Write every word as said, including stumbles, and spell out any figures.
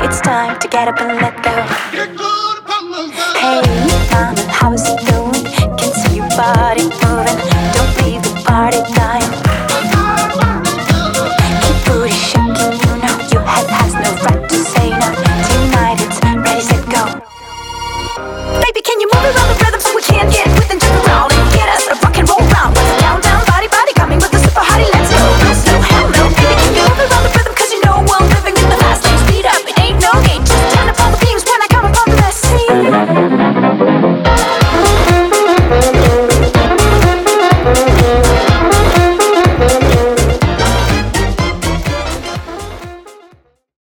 It's time to get up and let go. Hey, mama, how is it going? Can see your body